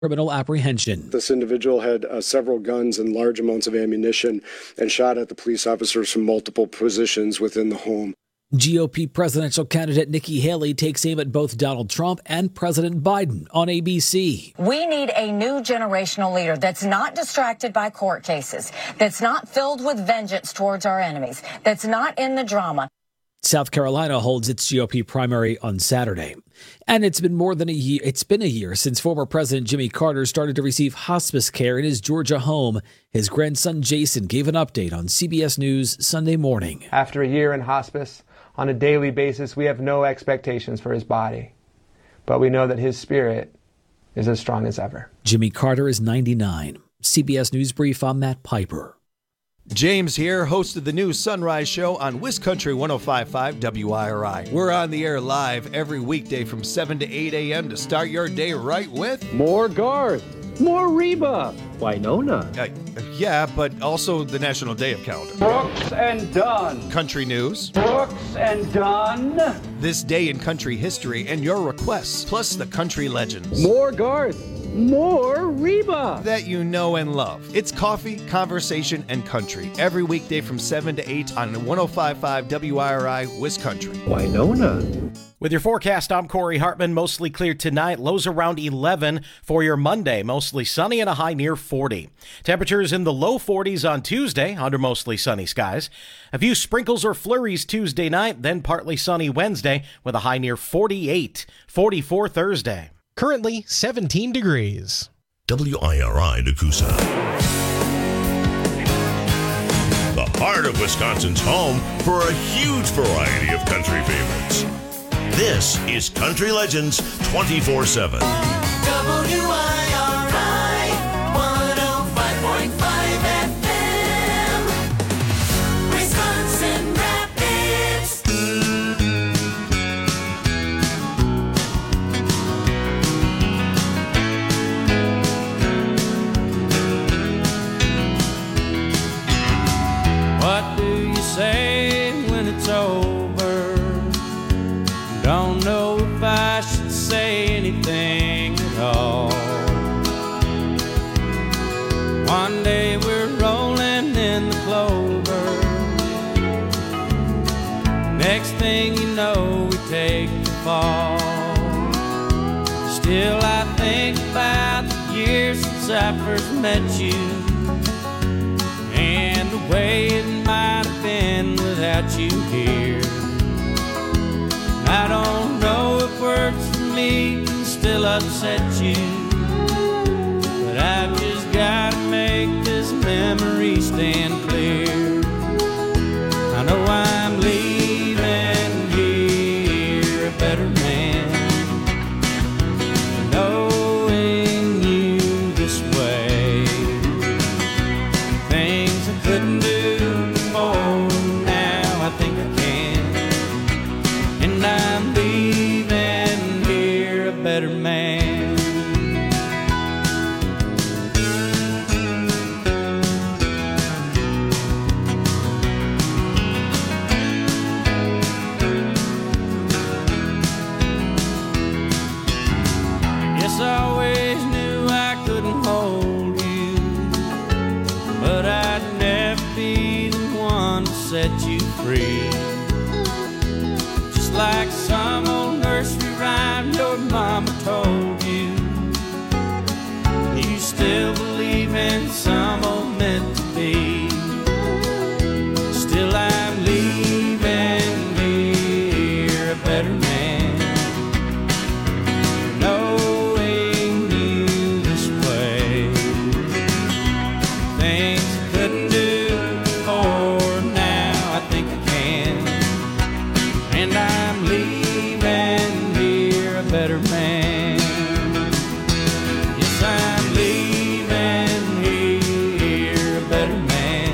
criminal apprehension. This individual had several guns and large amounts of ammunition and shot at the police officers from multiple positions within the home. GOP presidential candidate Nikki Haley takes aim at both Donald Trump and President Biden on ABC. We need a new generational leader that's not distracted by court cases, that's not filled with vengeance towards our enemies, that's not in the drama. South Carolina holds its GOP primary on Saturday. And it's been more than a year. It's been a year since former President Jimmy Carter started to receive hospice care in his Georgia home. His grandson Jason gave an update on CBS News Sunday morning. After a year in hospice, on a daily basis, we have no expectations for his body. But we know that his spirit is as strong as ever. Jimmy Carter is 99. CBS News Brief, I'm Matt Piper. James here, host of the new Sunrise Show on WisCountry 105.5 WIRI. We're on the air live every weekday from 7 to 8 a.m. to start your day right with more Garth, more Reba, Winona. Yeah, but also the National Day of Calendar. Brooks and Dunn. Country news. Brooks and Dunn. This day in country history and your requests, plus the country legends. More Garth. More Reba that you know and love. It's coffee, conversation, and country every weekday from 7 to 8 on 105.5 WIRI WisCountry. Winona. With your forecast, I'm Corey Hartman. Mostly clear tonight, lows around 11 for your Monday. Mostly sunny and a high near 40. Temperatures in the low 40s on Tuesday under mostly sunny skies. A few sprinkles or flurries Tuesday night, then partly sunny Wednesday with a high near 48. 44 Thursday. Currently 17 degrees. WIRI Nakusa. The heart of Wisconsin's home for a huge variety of country favorites. This is Country Legends 24/7. WIRI 105.5 FM. Wisconsin Rapids. What do you say when it's over? Don't know if I should say anything at all. One day we're rolling in the clover. Next thing you know, we take the fall. Still I think about the years since I first met you, and the way it might have been without you here. I don't know if words for me can still upset you, but I've just got to make this memory stand clear. I know I'm leaving here a better man, knowing you this way. Things I couldn't do before, now I think I can, and I'm leaving here a better man. Yes, I always knew I couldn't hold you, but I'd never be the one to set you free. Just like some old nursery rhyme your mama told you, you still believe in some old meant to be. Still I'm leaving here a better man, knowing you this way. Things I couldn't do before, now I think I can, and I'm leaving here a better man. Yes, I'm leaving here a better man,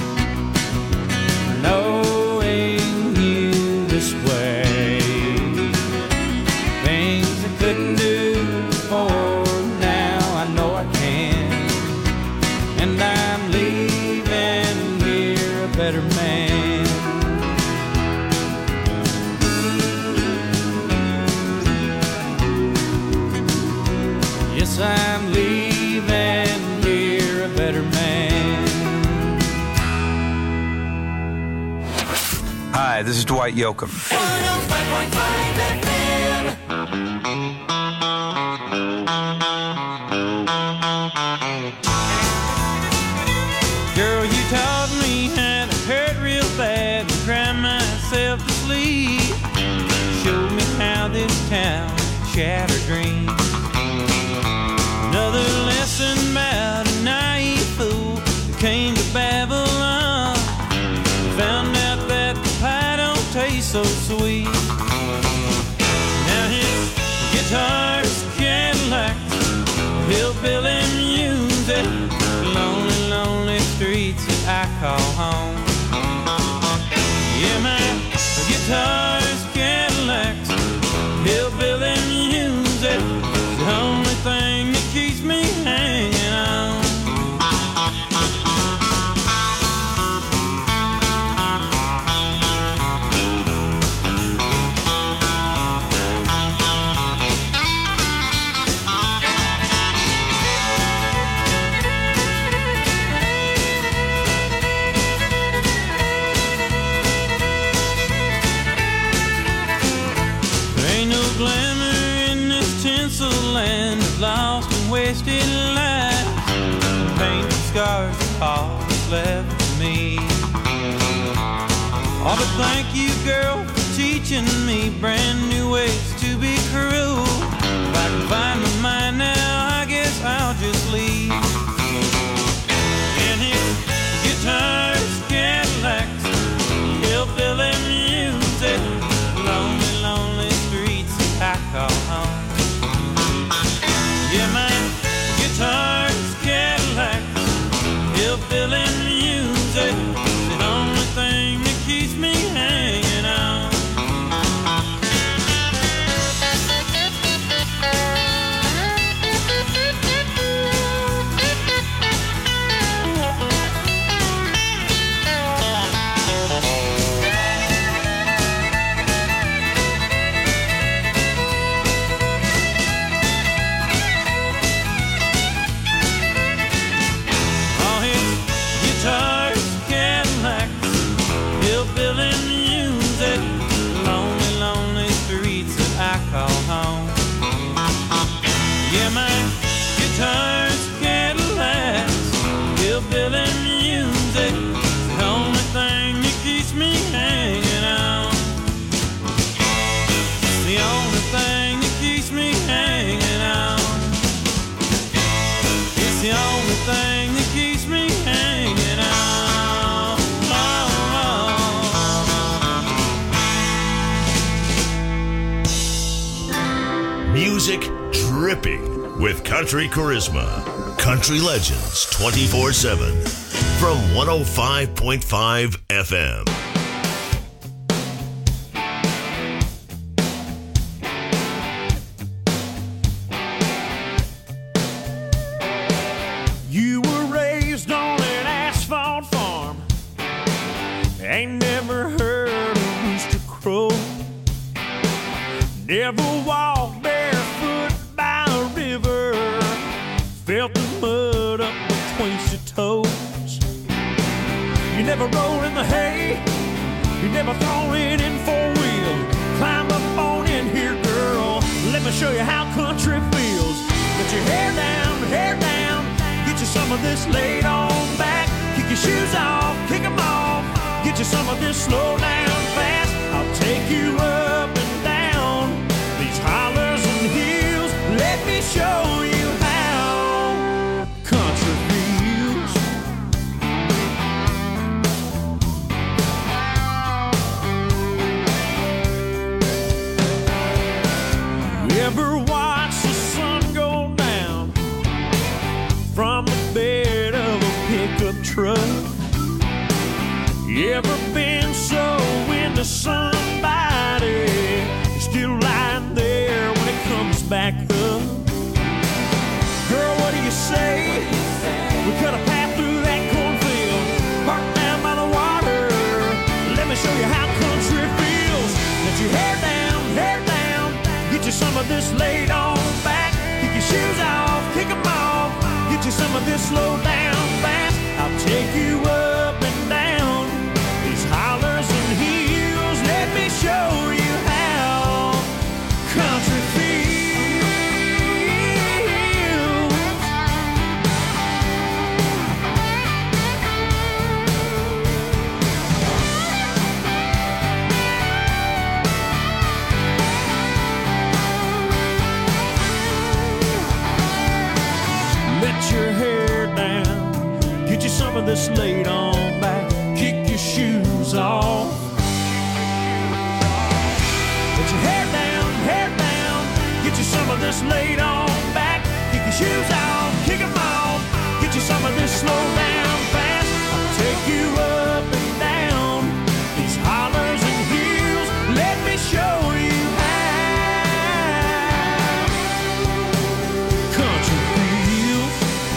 knowing you this way. Things I couldn't do before, now I know I can, and I'm leaving here a better man. Yes, I'm believe and you're a better man. Hi, this is Dwight Yoakam. 105.5 FM. Girl, you taught me how to hurt real bad and cry myself to sleep. Showed me how this town shattered dreams. Another lesson about a naive fool that came to Babylon. Found out that the pie don't taste so sweet. Now his guitar's Cadillacs, hillbilly music, lonely, lonely streets that I call home. Yeah, my guitar's Cadillacs, hillbilly music, the only thing that keeps me hanging on. Lost and wasted lives, painted scars and all that's left of me. Oh, but thank you, girl, for teaching me brand new ways to be cruel. If I can find my mind now, I guess I'll just leave. And his guitars, Cadillacs, hillbilly music, lonely, lonely streets that I call home. Yeah, my guitar's Cadillacs, hillbilly music, the only thing that keeps me hanging on. Guitars, Cadillacs, hillbilly music, the only thing that keeps me hanging on. The only thing that keeps me hanging on. It's the only thing that keeps me hanging on. Music dripping with country charisma. Country Legends 24/7 from 105.5 FM. You were raised on an asphalt farm. Ain't never heard a rooster crow. Never walked barefoot by a river. Felt the mud up between your toes. You never rolled in the hay. You never thrown it in four-wheel. Climb up on in here, girl. Let me show you how country feels. Put your hair down, hair down. Get you some of this laid on back. Kick your shoes off, kick them off. Get you some of this slow down fast. I'll take you up and down these hollers and hills. Let me show you how country feels. You ever watch the sun go down from the bed of a pickup truck? You ever been so into somebody you're still lying there when it comes back up? Girl, what do you say? We cut a path through that cornfield, park down by the water. Let me show you how country feels. Let your hair down, get you some of this laid on back. Kick your shoes off, kick them off. to slow down fast. I'll take you up and down these hollers and hills. Let me show you how country feels. Let your hair down, get you some of this laid on back, kick your shoes off. Let your hair down, get you some of this laid on back, kick your shoes off, kick them off, get you some of this slow down fast. I'll take you up and down these hollers and hills. Let me show you how country feels.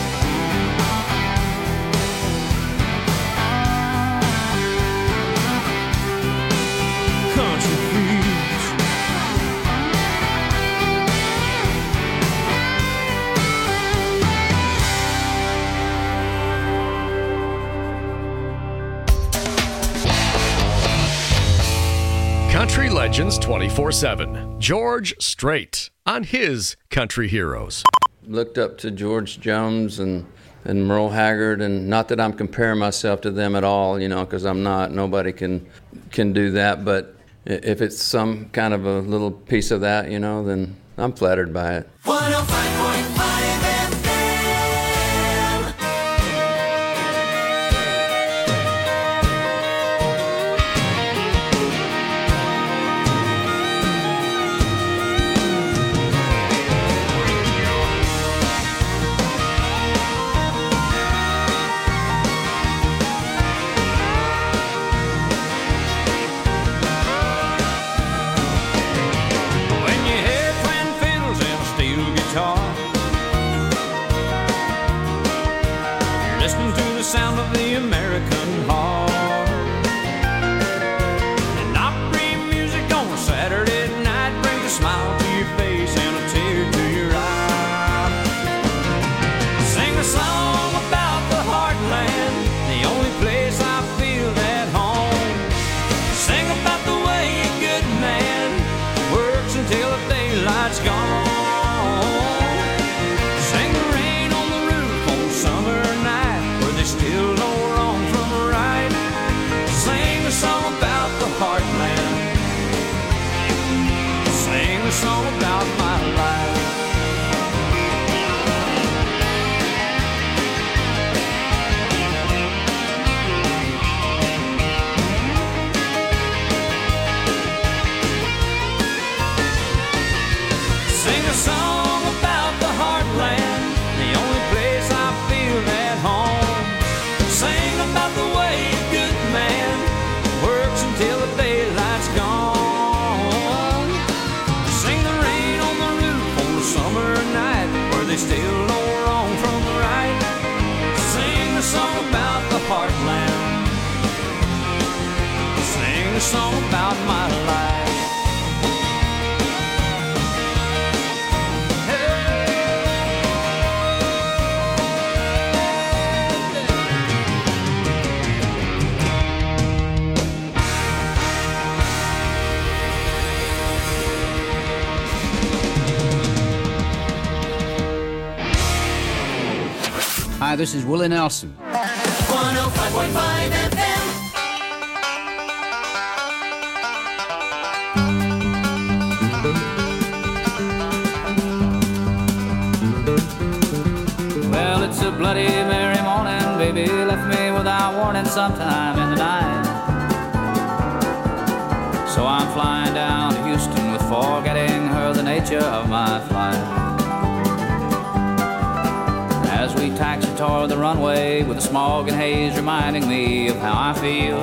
Country feels. Country Legends 24/7. George Strait on his Country Heroes. Looked up to George Jones and Merle Haggard, and not that I'm comparing myself to them at all, you know, because I'm not. Nobody can do that. But if it's some kind of a little piece of that, you know, then I'm flattered by it. 105.5 FM. When you hear twin fiddles and a steel guitar, you're listening to the sound of the American heart. And Opry music on a Saturday night brings a smile to your face and a tear to your eye. Sing a song about the heartland, the only place I feel at home. Sing about the way a good man works until the daylight's gone. Sing the rain on the roof on a summer night where they still know wrong from right. Sing a song about the heartland. Sing a song about my life. Sing a song about the heartland, the only place I feel at home. Sing about the way a good man works until the daylight's gone. Sing the rain on the roof on a summer night where they still know wrong from right. Sing a song about the heartland. Sing a song about my life. Hi, this is Willie Nelson. 105.5 FM. Well, it's a bloody merry morning, baby left me without warning sometime in the night. So I'm flying down to Houston with forgetting her the nature of my flight. As we taxi toward the runway with the smog and haze reminding me of how I feel.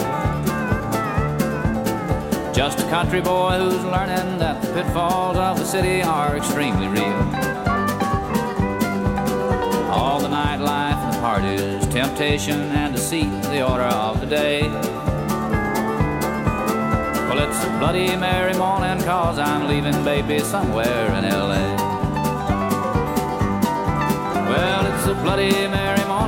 Just a country boy who's learning that the pitfalls of the city are extremely real. All the nightlife and the parties, temptation and deceit, the order of the day. Well, it's a bloody merry morning 'cause I'm leaving baby somewhere in L.A. Well, it's a bloody merry morning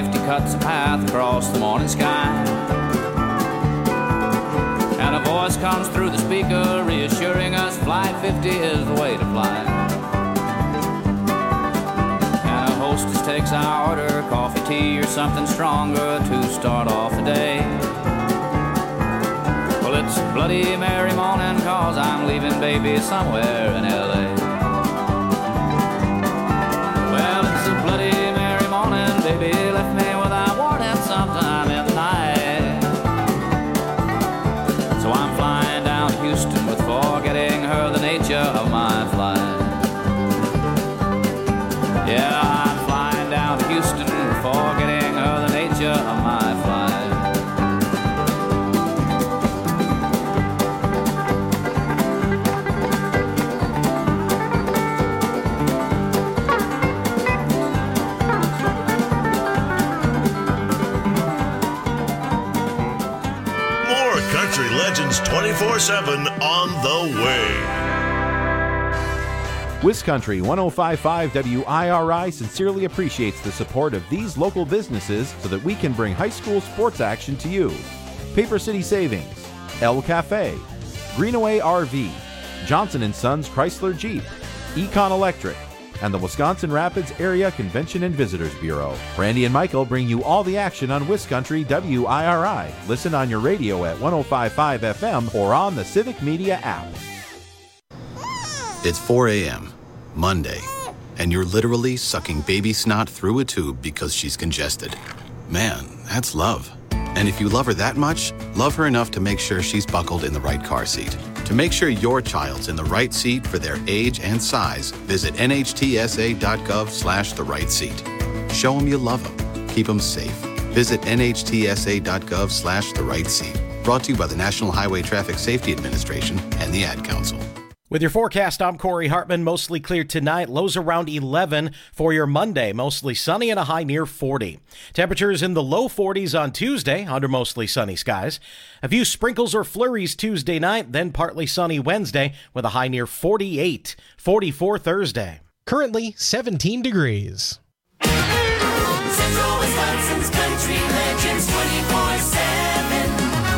50 cuts a path across the morning sky. And a voice comes through the speaker reassuring us Flight 50 is the way to fly. And a hostess takes our order, coffee, tea, or something stronger to start off the day. Well, it's a Bloody Mary morning, 'cause I'm leaving baby somewhere in L.A. Well, it's a Bloody Mary morning, baby left me without warning sometime in the night. So I'm flying down to Houston with forgetting her the nature of my flight. Yeah, I'm flying down to Houston forgetting her the nature of my flight. Country Legends 24/7 on the way. WisCountry 105.5 WIRI sincerely appreciates the support of these local businesses so that we can bring high school sports action to you. Paper City Savings, El Cafe, Greenaway RV, Johnson & Sons Chrysler Jeep, Econ Electric, and the Wisconsin Rapids Area Convention and Visitors Bureau. Randy and Michael bring you all the action on WisCountry WIRI. Listen on your radio at 105.5 FM or on the Civic Media app. It's 4 a.m., Monday, and you're literally sucking baby snot through a tube because she's congested. Man, that's love. And if you love her that much, love her enough to make sure she's buckled in the right car seat. To make sure your child's in the right seat for their age and size, visit nhtsa.gov/the right seat. Show them you love them. Keep them safe. Visit nhtsa.gov/the right seat. Brought to you by the National Highway Traffic Safety Administration and the Ad Council. With your forecast, I'm Corey Hartman. Mostly clear tonight, lows around 11 for your Monday. Mostly sunny and a high near 40. Temperatures in the low 40s on Tuesday under mostly sunny skies. A few sprinkles or flurries Tuesday night, then partly sunny Wednesday with a high near 48. 44 Thursday. Currently 17 degrees. Central Wisconsin's Country Legends 24/7.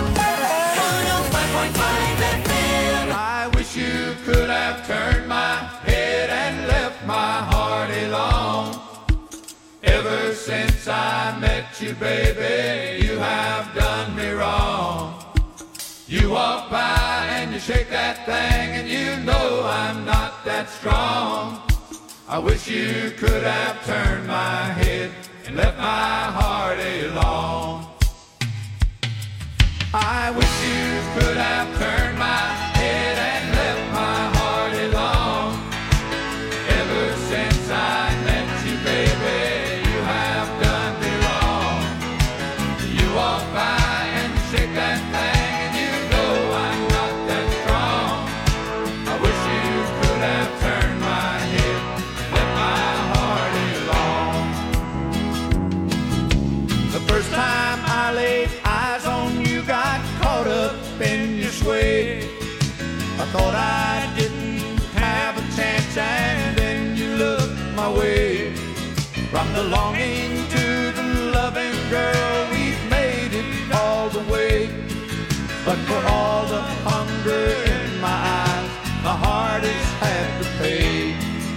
105.5 FM. I wish you could have turned my head and left my heart alone. Ever since I met you, baby, you have done me wrong. You walk by and you shake that thing and you know I'm not that strong. I wish you could have turned my head and left my heart alone. I wish you could have turned my head and left my heart alone. Ever since I met you, baby, you have done me wrong. You walk by and shake that thing and you know I'm not that strong. I wish you could have turned my head and left my heart alone. The first time I laid eyes on you, got caught up in your sway. I thought I didn't have a chance, and then you looked my way. From the longing to the loving, girl, we've made it all the way. But for all the hunger in my eyes, my heart has had to pay.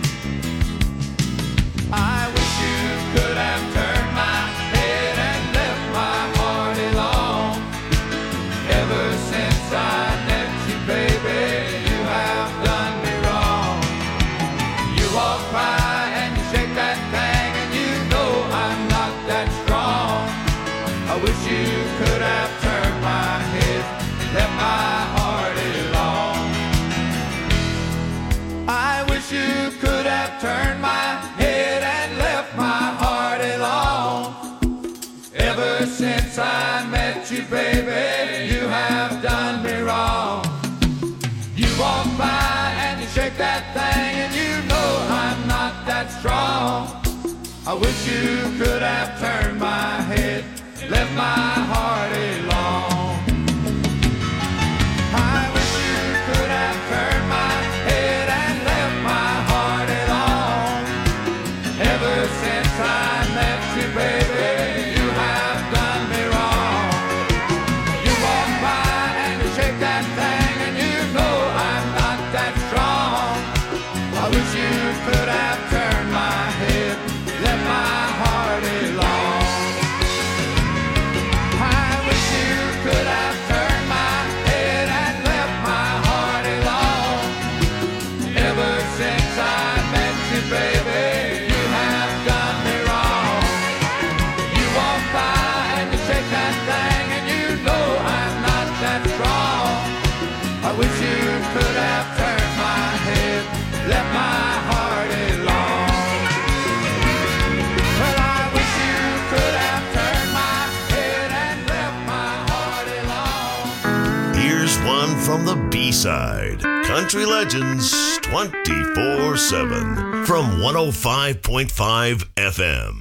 I wish you could have turned my head and left my heart alone. Ever since I met you, baby, you have done me wrong. You walk by and you shake that thing and you know I'm not that strong. I wish you could have turned my head and left my heart alone. I wish you could have turned my head and left my heart alone. Ever since I met you, baby, you have done me wrong. You walk by and you shake that thing and you know I'm not that strong. I wish you could have turned my head, left my heart alone. I wish you could have turned my head and left my heart alone. Ever since I met you, baby, one from the B-side. Country Legends 24/7 from 105.5 FM.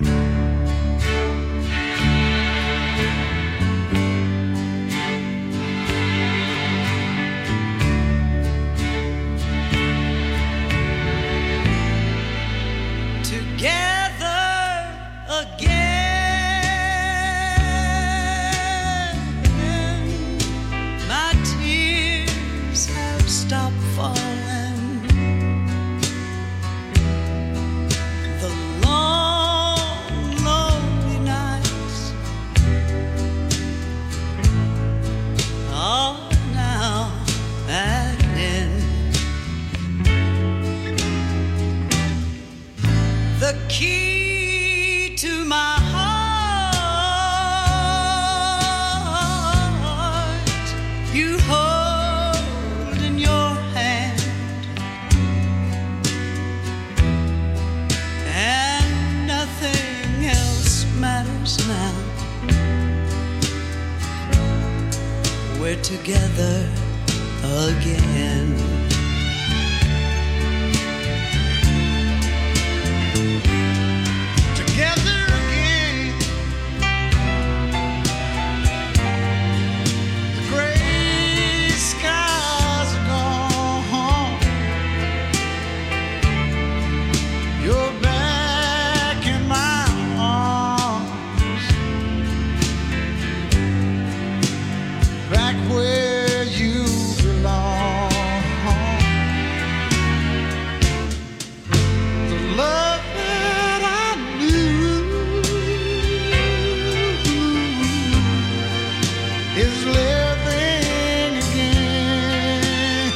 Together again. Together again. The gray skies are gone. You're back in my arms. Back where you belong. The love that I knew is living again,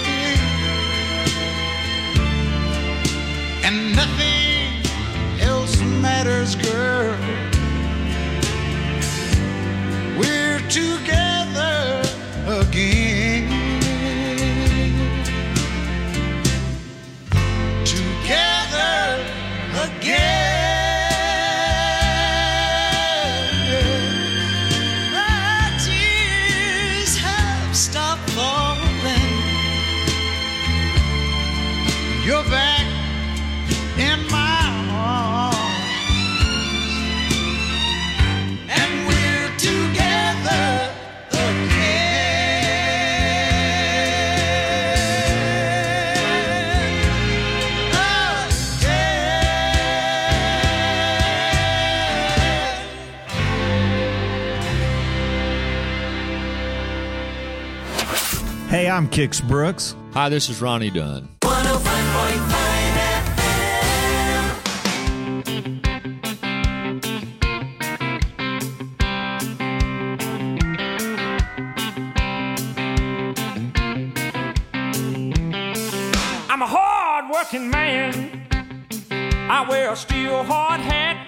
and nothing else matters, girl. We're together again. Together again. My tears have stopped falling. You're back in my arms, and we're together Hey, I'm Kix Brooks. Hi, this is Ronnie Dunn. 105.5 I'm a hard-working man. I wear a steel hard hat.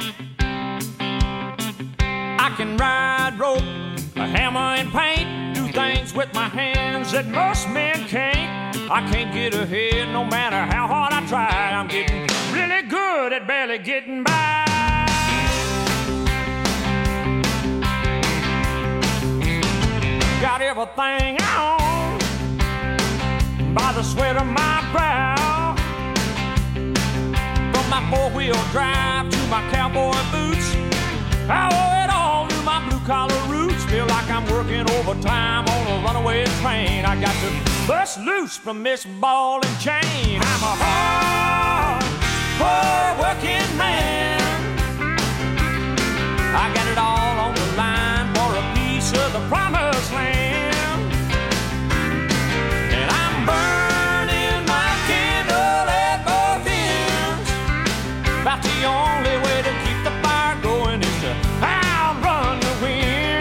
I can ride rope, a hammer and paint, do things with my hands that most men can't. I can't get ahead no matter how hard I try. I'm getting really good at barely getting by. Got everything I own by the sweat of my brow. From my four-wheel drive to my cowboy boots, I owe it all to my blue-collar roots. Feel like I'm working overtime on a runaway train. I got to bust loose from this ball and chain. I'm a hard-working man. I got it all on the line for a piece of the promised land. And I'm burning my candle at both ends. About the only way to keep the fire going is to outrun the wind.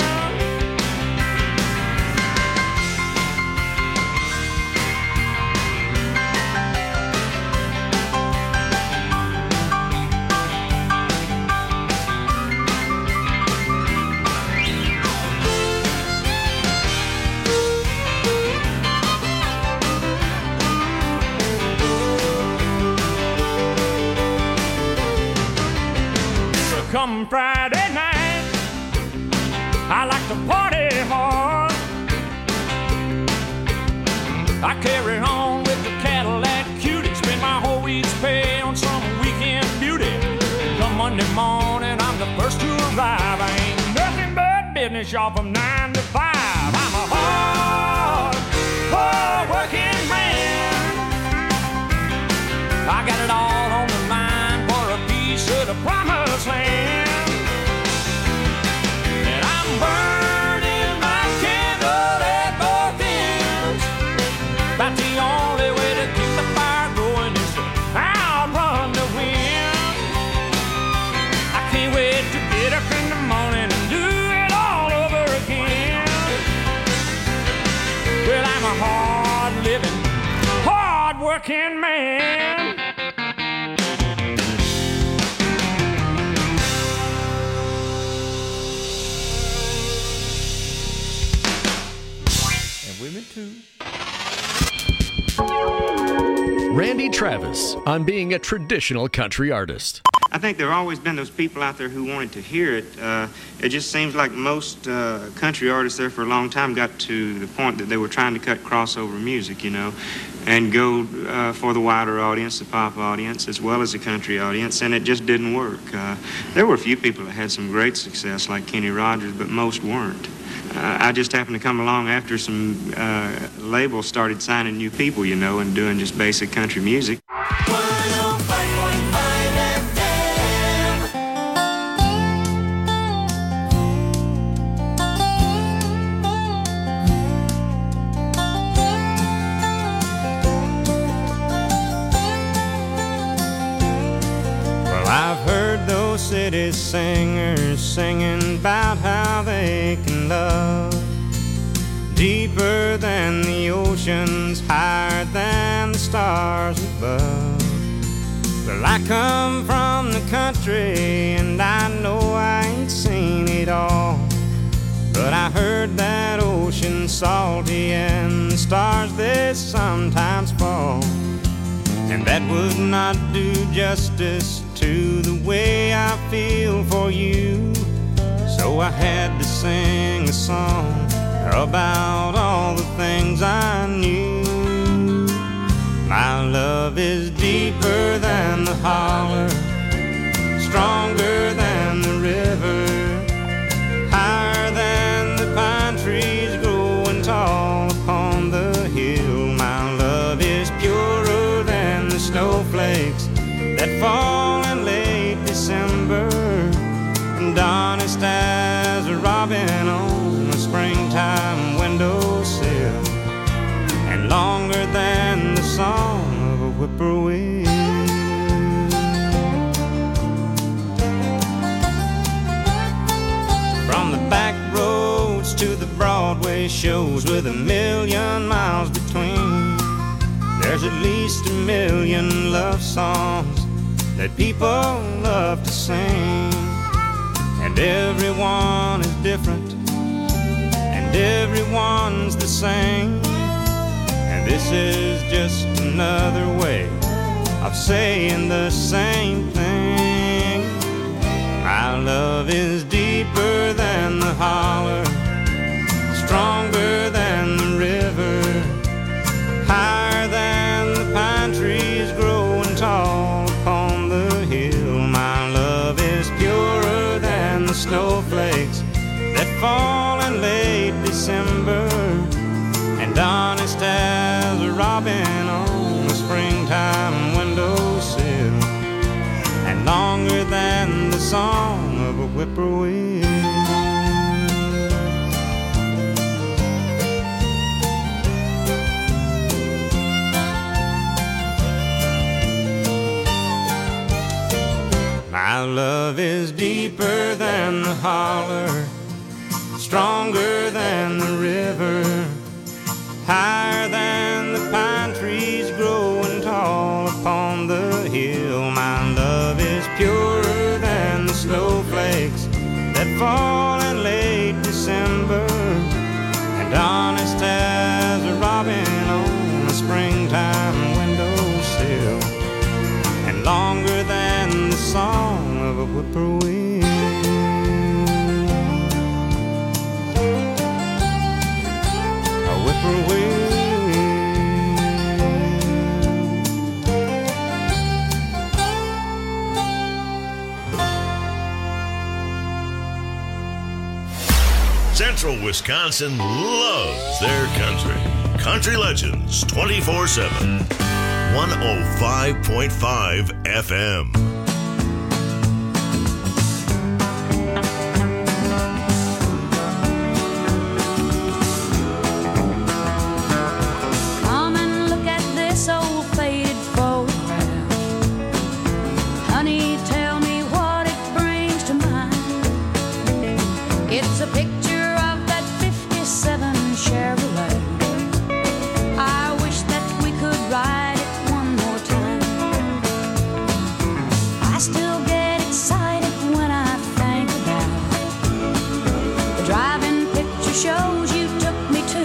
I carry on with the Cadillac cutie, spend my whole week's pay on some weekend beauty. Come Monday morning, I'm the first to arrive. I ain't nothing but business, y'all, from 9 to 5. I'm a hard working man. I got it all on the line for a piece of the promised land. And I'm burning my candle at both ends. About the only way to keep the fire going is to outrun the wind. I can't wait to get up in the morning and do it all over again. Well, I'm a hard-living, hard-working man. Women too. Randy Travis on being a traditional country artist. I think there have always been those people out there who wanted to hear it. It just seems like most country artists there for a long time got to the point that they were trying to cut crossover music, you know, and go for the wider audience, the pop audience, as well as the country audience, and it just didn't work. There were a few people that had some great success, like Kenny Rogers, but most weren't. I just happened to come along after some labels started signing new people, you know, and doing just basic country music. 105.5 FM. Well, I've heard those city singers singing about how they can love deeper than the oceans, higher than the stars above. Well, I come from the country and I know I ain't seen it all, but I heard that ocean salty and the stars they sometimes fall, and that would not do justice to the way I feel for you. So I had to sing a song about all the things I knew. My love is deeper than the holler, stronger than the river, higher than the pine trees growing tall upon the hill. My love is purer than the snowflakes that fall in late December, and honest as a robin on a springtime windowsill, and longer than the song of a whippoorwill. From the back roads to the Broadway shows with 1,000,000 miles between, there's at least 1,000,000 love songs that people love to sing. And everyone is different, and everyone's the same, and this is just another way of saying the same thing. My love is deeper than the holler, stronger than the river, higher than the pine trees growing tall upon the hill. My love is purer than the snowflakes that fall in late December, and honest as a robin on a springtime windowsill, and longer than the song of a whippoorwill. My love is deeper than the holler, stronger than the river, higher than the pine trees growing tall upon the hill. My love is purer than the snowflakes that fall in late December, and honest as a robin on a springtime windowsill, and longer than the song of a whippoorwill. A whippoorwill. Wisconsin loves their country. Country Legends 24/7. 105.5 FM. Come and look at this old faded photograph. Honey, tell me what it brings to mind. It's a picture of that 57 Chevrolet. I wish that we could ride it one more time. I still get excited when I think about the driving picture shows you took me to.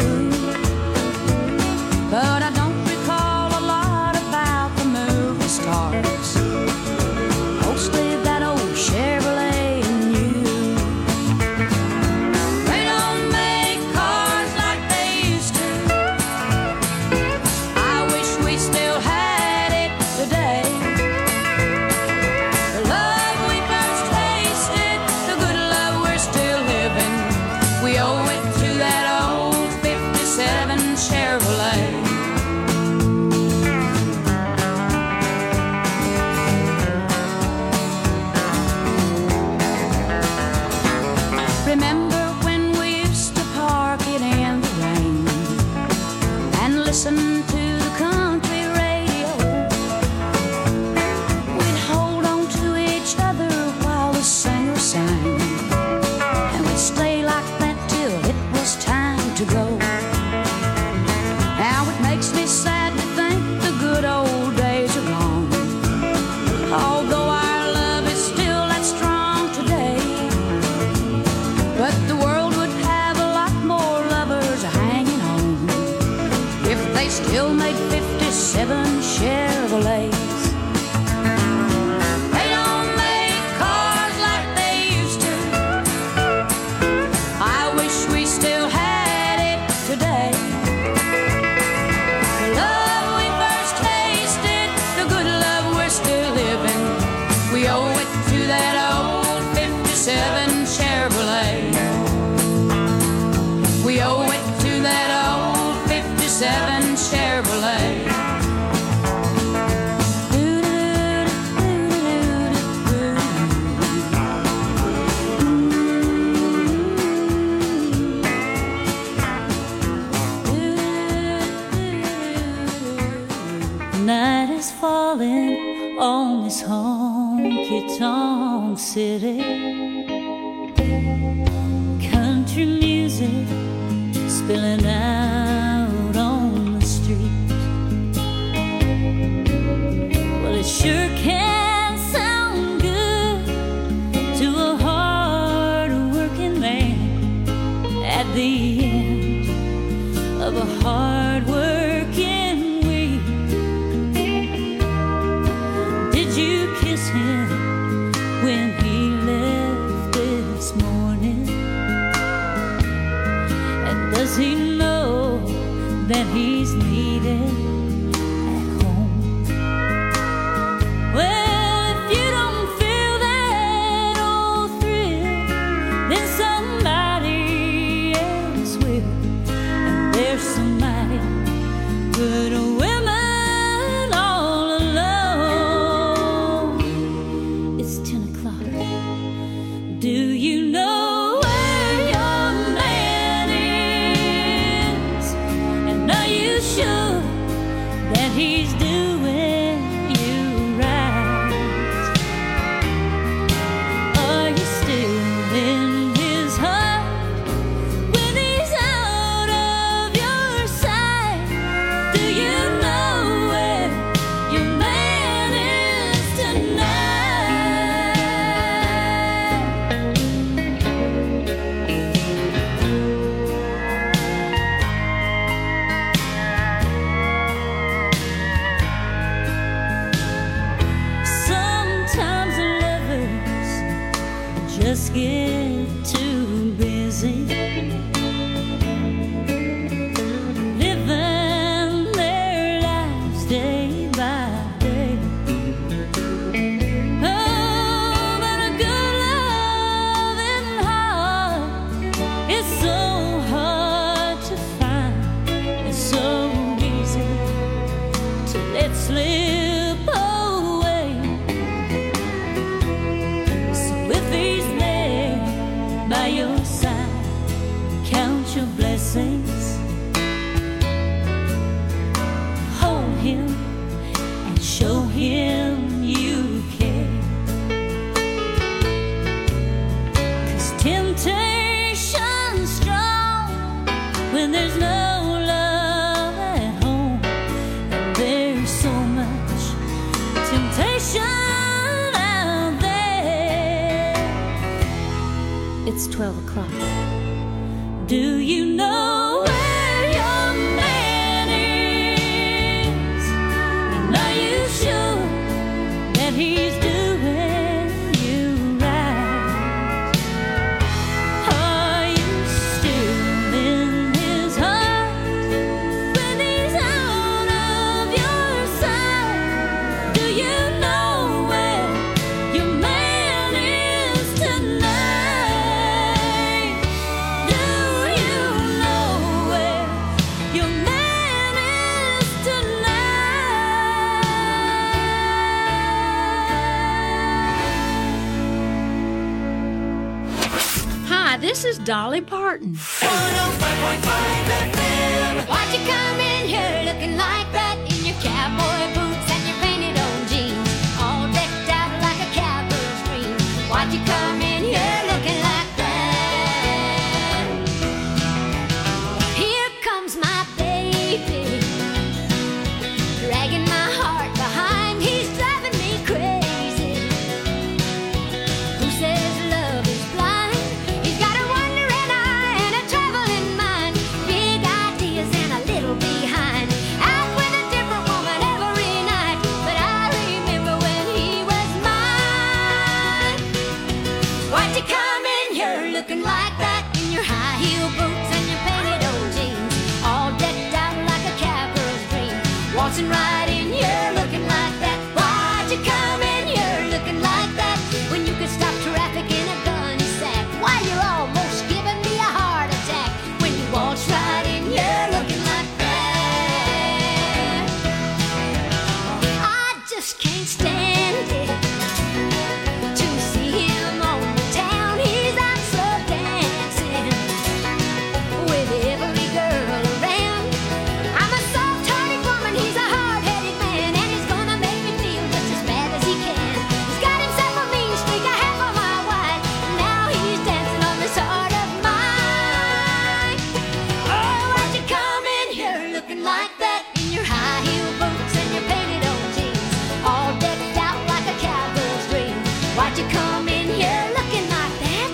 But I don't recall a lot about the movie stars. Mostly that old Chevrolet and you. They don't make cars like they used to. I wish we still had it today. The love we first tasted, the good love we're still living, we owe it to that old 57 Chevrolet. Remember when we used to park it in the rain and listen to the country radio? We'd hold on to each other while the singer sang, and we'd stay like that till it was time to go. Now it makes me sad to think the good old days are gone, although our love is still that strong today. But the world would have a lot more lovers hanging on if they still made 57 Chevrolets. They don't make cars like they used to. I wish we still had it today. The love we first tasted, the good love we're still living, we owe it to that old 57 Chevrolet. We owe it to that old 57 Chevrolet. Night is falling on this honky-tonk city. Country music spilling out on the street. Well, it sure can sound good to a hard-working man at the end of a hard-working week. Did you kiss him when he left this morning? And does he know that he's needed at home? Well, if you don't feel that old thrill, then somebody else will. And there's somebody good women all alone. It's 10 o'clock. Do you know where your man is? And are you sure when there's no love at home, and there's so much temptation out there. It's 12 o'clock. Do you know where your man is? And are you sure that he's doing you right? Are you still in his heart when he's out of your sight? Do you know where your man is tonight? Do you know where your man is tonight? Hi, this is Dolly Parton. 105.5 FM. Why'd you come in here looking like that in your cowboy boots and your painted on jeans, all decked out like a cowgirl's dream? Why'd you come in here looking like that? Here comes my baby, dragging my heart behind. He's driving me crazy. Who says love is blind? He's got a wandering eye and a traveling mind, big ideas and a little behind. Out with a different woman every night, but I remember when he was mine. Why'd you come in here looking like that in your high heel boots and your painted old jeans, all decked out like a cowgirl's dream, waltzing right in here looking like that? Why'd you come in here looking like that when you could stop traffic in a gunny sack? Why, you're almost giving me a heart attack when you waltz right in here looking like that. I just can't stand it to see him on the town. He's out slow dancing with every girl around. I'm a soft-hearted woman, he's a hard-headed man, and he's gonna make me feel just as bad as he can. He's got himself a mean streak, a half a mile wide, and now he's dancing on this heart of mine. Oh, why'd you come in here looking like that in your high heel boots and your painted old jeans, all decked out like a cowgirl's dream? Why'd you come in here looking like that?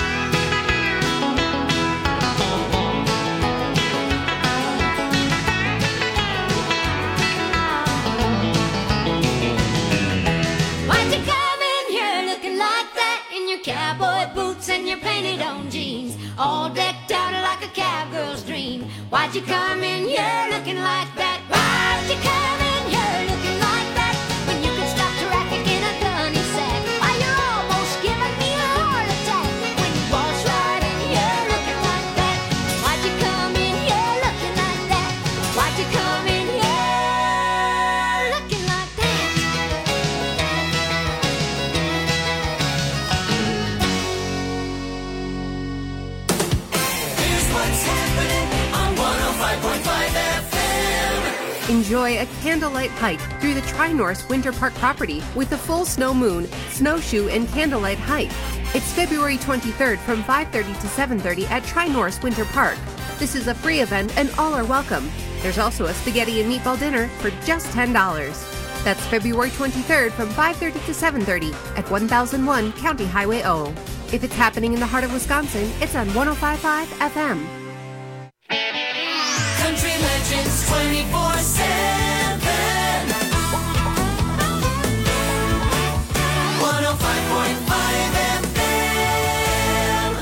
Why'd you come in here looking like that in your cowboy boots and your painted on jeans, all decked out like a cowgirl's dream? Why'd you come in here looking like that? Why'd you come in here looking like that when you could stop traffic in a gunny sack? Why, you're almost giving me a heart attack when you waltz right in here looking like that. Why'd you come in here looking like that? Why'd you come in here looking like that? Here's what's happening on 105.5 FM. Enjoy a candlelight hike through the Tri-Norse Winter Park property with a full snow moon, snowshoe, and candlelight hike. It's February 23rd from 5:30 to 7:30 at Tri-Norse Winter Park. This is a free event and all are welcome. There's also a spaghetti and meatball dinner for just $10. That's February 23rd from 5:30 to 7:30 at 1001 County Highway O. If it's happening in the heart of Wisconsin, it's on 105.5 FM. Country Legends 24/7. 105.5 FM.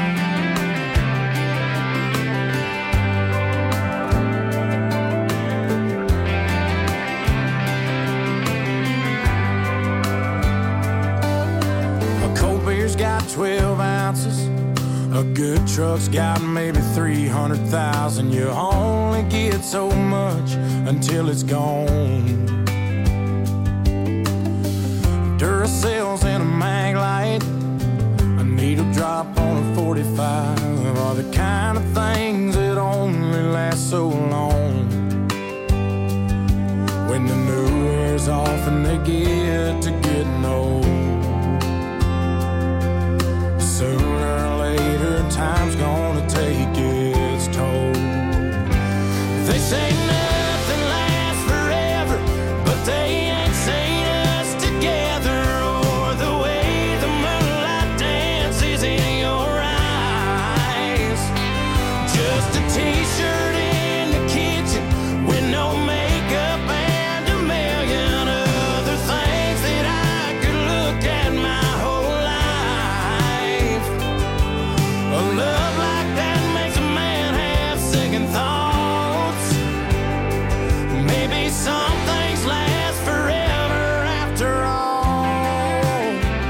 A cold beer's got 12 ounces. A good truck's got maybe 300,000. You only get so much until it's gone. Duracells and a mag light, a needle drop on a 45 are the kind of things that only last so long. When the new wears off and they get to getting old, sooner or later time's gonna take its toll. t-shirt in the kitchen with no makeup and a million other things that I could look at my whole life. A love like that makes a man have second thoughts. Maybe some things last forever after all.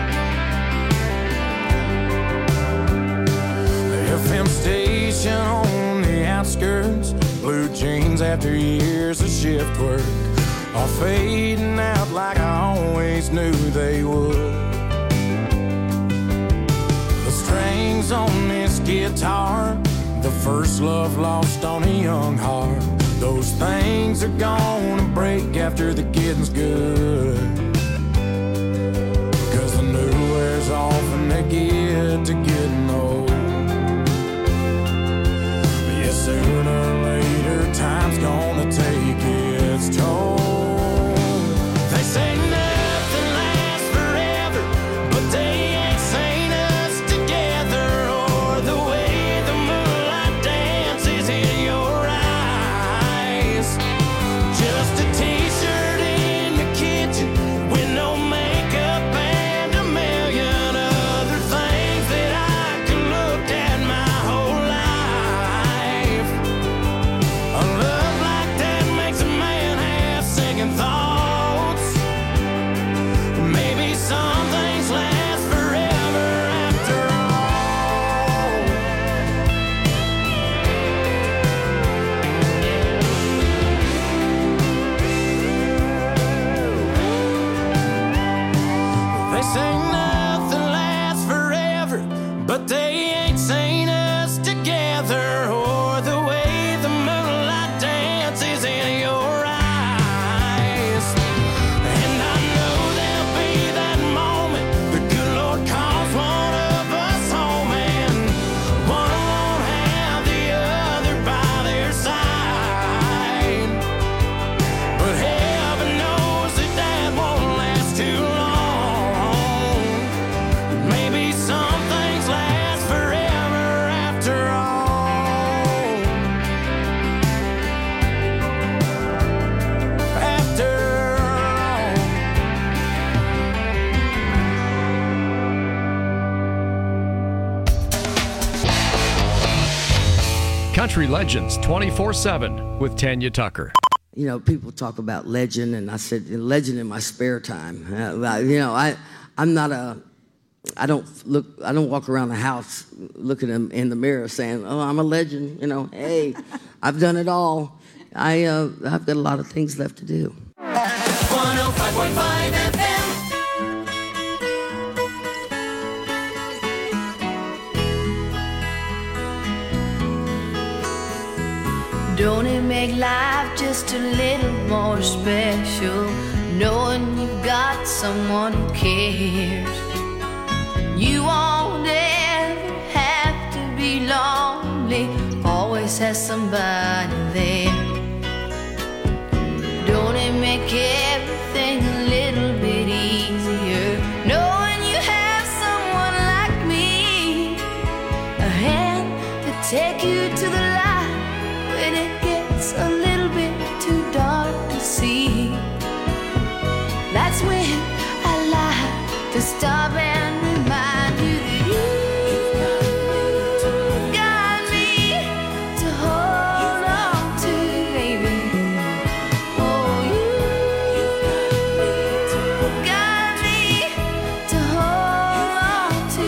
The FM station on the outskirts, blue jeans after years of shift work, are fading out like I always knew they would. The strings on this guitar, the first love lost on a young heart, those things are gonna break after the getting's good. Cause the new wears off and they get to getting old. But yeah, sooner or later time's gonna take its toll. They say nothing lasts forever, but they ain't seen us together, or the way the moonlight dances in your eyes. Just a t-shirt in the kitchen with no makeup and a million other things that I could look at my whole life. A love like that makes a man have second thoughts. Maybe some things last forever after all. They say nothing lasts forever, but they ain't seen us together, or the way the moonlight dances in your eyes. And I know there'll be that moment the good Lord calls one of us home, and one won't have the other by their side. But heaven knows that won't last too long. Maybe some things last forever after all. After all. Country Legends 24/7 with Tanya Tucker. You know, people talk about legend, and I said legend in my spare time. I'm not I don't walk around the house looking in the mirror saying, "Oh, I'm a legend." You know, hey, I've done it all. I've got a lot of things left to do. 105.5 FM. Don't it make life just a little more special, knowing you've got someone who cares? You won't ever have to be lonely, always has somebody there. Don't it make everything a little bit easier, knowing you have someone like me, a hand to take you to the light when it gets a little bit too dark to see? That's when I like to stop and remind you that you've got me to hold on to, baby. Oh, you've got me to hold on to.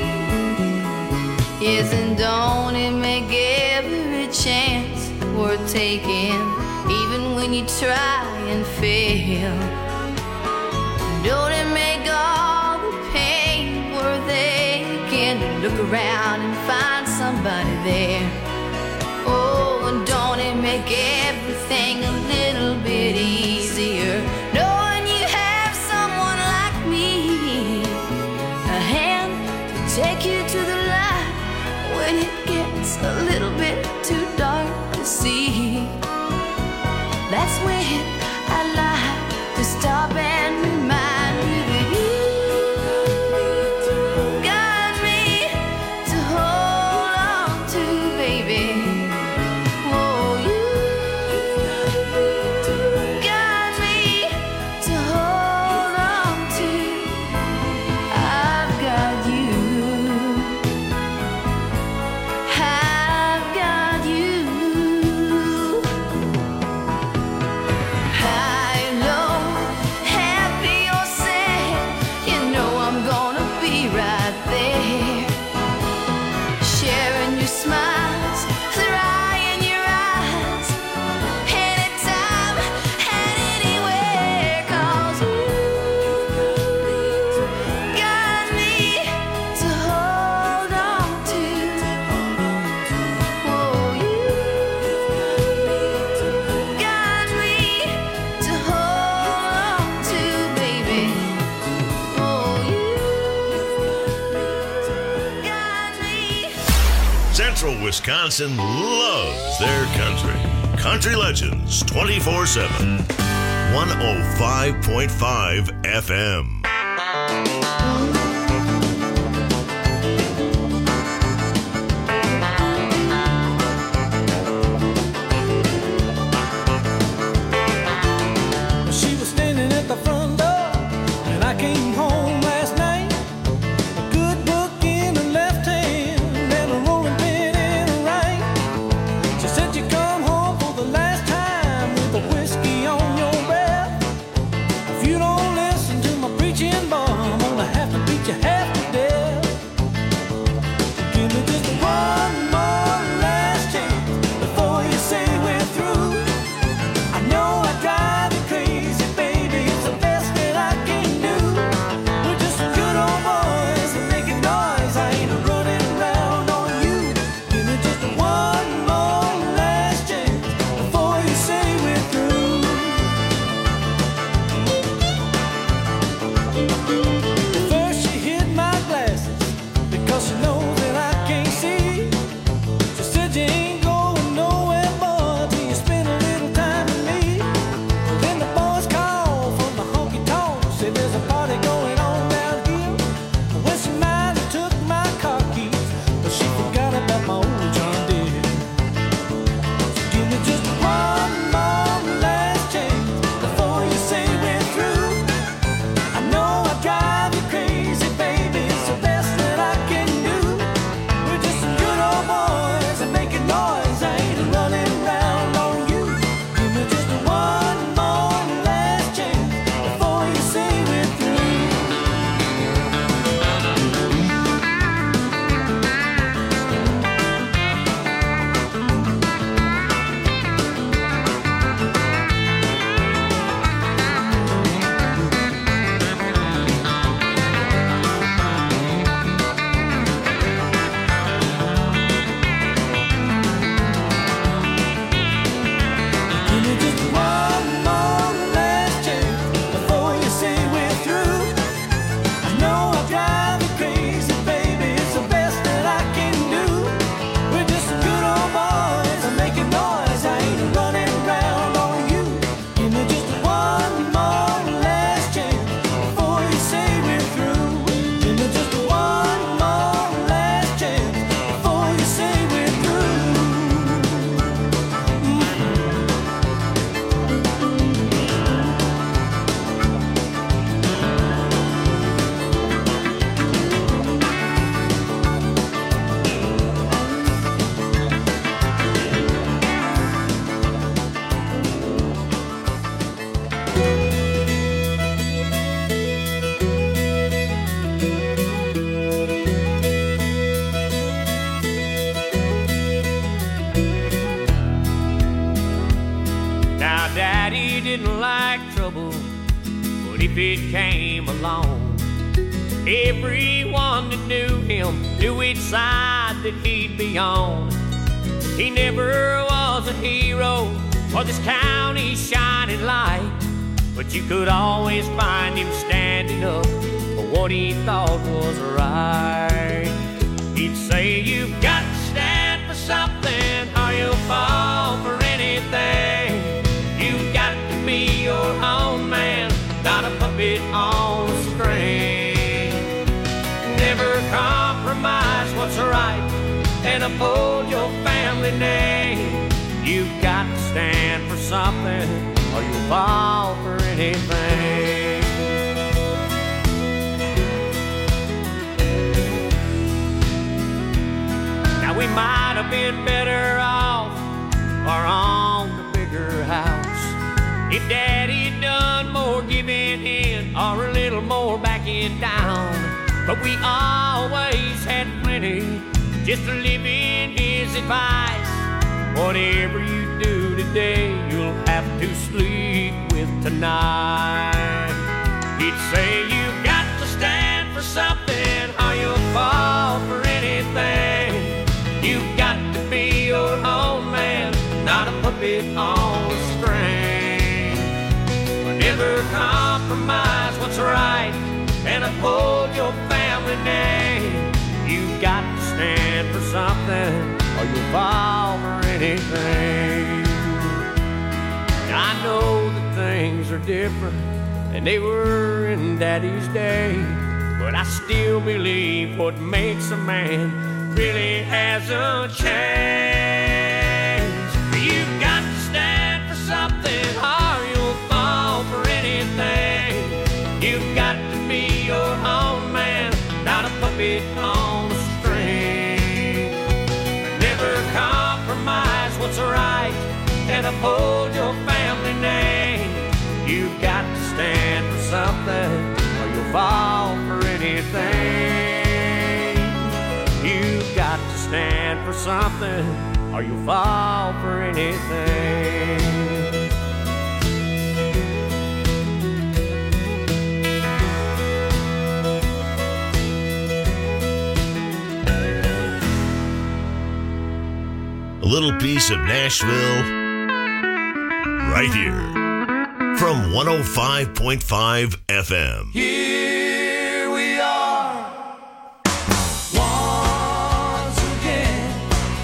Yes, and don't it make every chance worth taking, even when you try and fail? Don't it make all the pain worth aching to look around and find somebody there? Oh, and don't it make everything a little bit easier, knowing you have someone like me, a hand to take you to the light when it gets a little bit too dark to see? That's when I like to stop and remind you that you've got me to hold on to, baby. Wisconsin loves their country. Country Legends 24/7. 105.5 FM. She was standing at the front door, and I came home last night. A good book in her left hand, and a rolling pin in her right. She said you come home for the last time with a whiskey on your breath. If you don't listen to my preaching, boy, I'm gonna have to beat you half to death. Give me just one more last chance before you say we're through. I know I drive you crazy, baby, it's the best that I can do. We're just good old boys and making noise. I ain't running around on you. Give me just one more last chance before you say we're through. First she hid my glasses because she knows that I can't see. She said you ain't going nowhere, boy, till you spend a little time with me. Then the boys called from the honky-tonk, said there's a party going on down here. Well, she might have took my car keys, but she forgot about my old John Deere. So give me just one more last chance before you say we're through. I know I drive you crazy, baby, it's the best that I can do. We're just some good old boys and making noise. I ain't running around on you. Give me just one more last chance before you say we're through. Give me just one more last chance before you say we're through. I know I drive you crazy, baby, it's the best that I can do. We're just some good old boys and making noise. I ain't running around on you. Give me just one more last chance before you say we're through. Give me just one more last chance before you say we're through. Now, Daddy didn't like trouble, but if it came along, everyone that knew him knew which side that he'd be on. He never was a hero or this county's shining light, but you could always find him standing up for what he thought was right. He'd say, you've got to stand for something or you'll fall for anything. You've got to be your own man, not a puppet on a string. Never compromise what's right and uphold your family name. You've got to stand for something or you'll fall for anything. Now we might have been better off or on the bigger house if Daddy had done more giving in or a little more backing down. But we always had plenty just to live in his advice. Whatever you do today, you'll have to sleep with tonight. He'd say you've got to stand for something or you'll fall for anything. You've got to be your own man, not a puppet on a string. Never compromise what's right and uphold your family name. You've got to stand for something or you'll fall for anything. I know that things are different than they were in Daddy's day, but I still believe what makes a man really hasn't changed. You've got to stand for something or you'll fall for anything. You've got to be your own man, not a puppet on a string. Never compromise what's right and uphold your family name. You've got to stand for something or you'll fall for anything. You've got to stand for something or you'll fall for anything. A little piece of Nashville right here from 105.5 FM. Here we are, once again,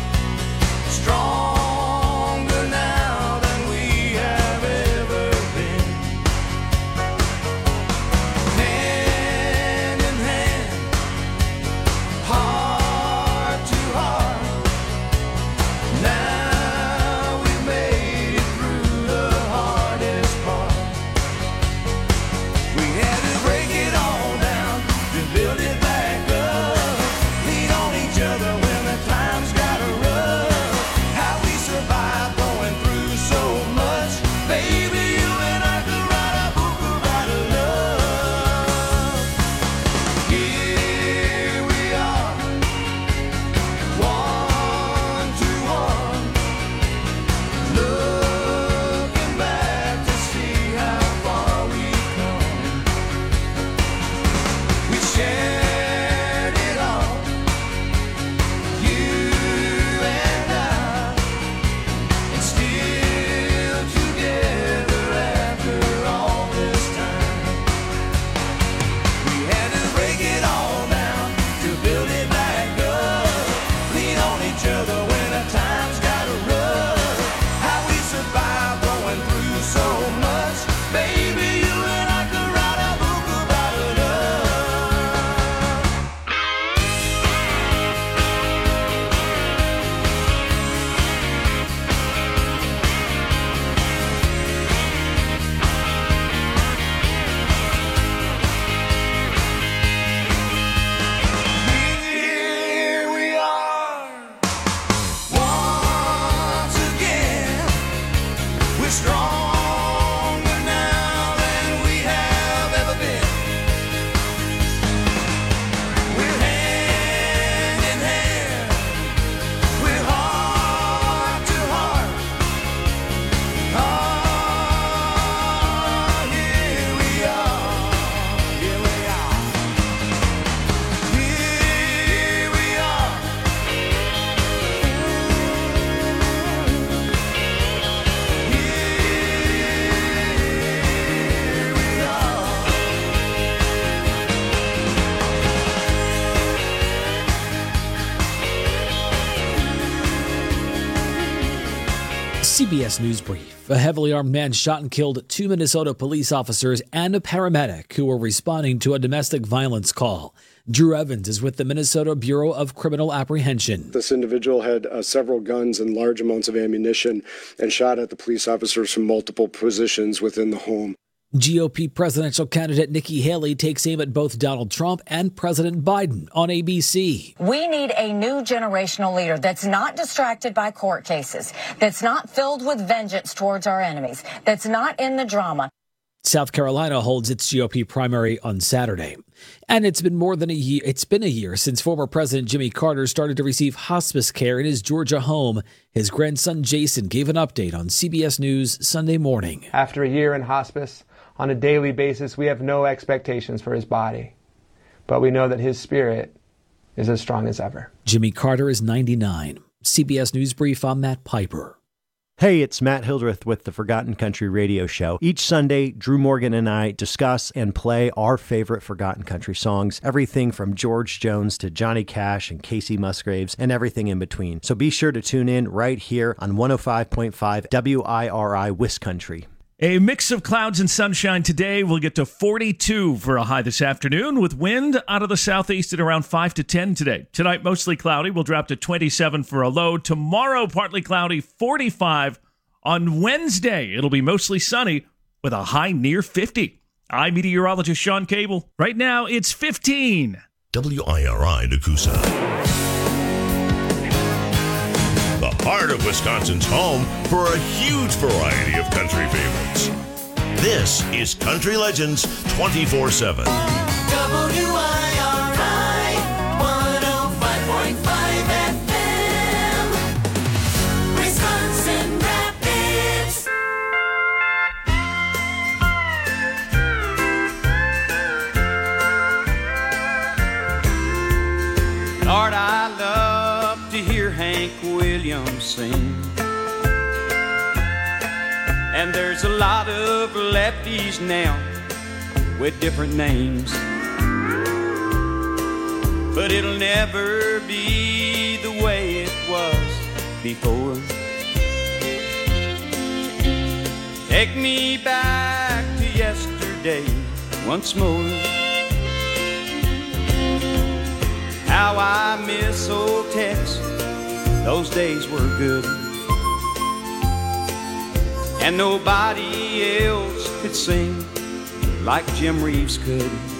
stronger now than we have ever been. Hand in hand, heart to heart. Now we made it through the hardest part. We had to break it all down to build it back up. Lean on each other when the times got rough. How we survived going through so much. Baby, you and I could write a book about love. Here we are, one to one, looking back to see how far we've come. We shared it all, you and I, and still together after all this time. We had to break it all down to build it back up. Lean on each other when the times got rough. How we survived going through so much. Baby, you and I could write a book about love. Here we are, once again. We're stronger now than we have ever been. We're hand in hand, we're heart to heart. Oh, here we are, here we are, here we are. CBS News Brief. A heavily armed man shot and killed 2 Minnesota police officers and a paramedic who were responding to a domestic violence call. Drew Evans is with the Minnesota Bureau of Criminal Apprehension. This individual had several guns and large amounts of ammunition and shot at the police officers from multiple positions within the home. GOP presidential candidate Nikki Haley takes aim at both Donald Trump and President Biden on ABC. We need a new generational leader that's not distracted by court cases, that's not filled with vengeance towards our enemies, that's not in the drama. South Carolina holds its GOP primary on Saturday. And it's been a year since former President Jimmy Carter started to receive hospice care in his Georgia home. His grandson Jason gave an update on CBS News Sunday morning. After a year in hospice, on a daily basis, we have no expectations for his body, but we know that his spirit is as strong as ever. Jimmy Carter is 99. CBS News Brief, I'm Matt Piper. Hey, it's Matt Hildreth with the Forgotten Country Radio Show. Each Sunday, Drew Morgan and I discuss and play our favorite Forgotten Country songs, everything from George Jones to Johnny Cash and Casey Musgraves and everything in between. So be sure to tune in right here on 105.5 WIRI Wiscountry. A mix of clouds and sunshine today. We'll get to 42 for a high this afternoon with wind out of the southeast at around 5 to 10 today. Tonight, mostly cloudy. We'll drop to 27 for a low. Tomorrow, partly cloudy, 45. On Wednesday, it'll be mostly sunny with a high near 50. I'm meteorologist Sean Cable. Right now, it's 15. WIRI Nakusa. The heart of Wisconsin's home for a huge variety of country favorites. This is Country Legends 24/7. WIRI 105.5 FM, Wisconsin Rapids. Lord, I love to hear Hank Williams sing. And there's a lot of lefties now with different names, but it'll never be the way it was before. Take me back to yesterday once more. How I miss old Tex, those days were good. And nobody else could sing like Jim Reeves could.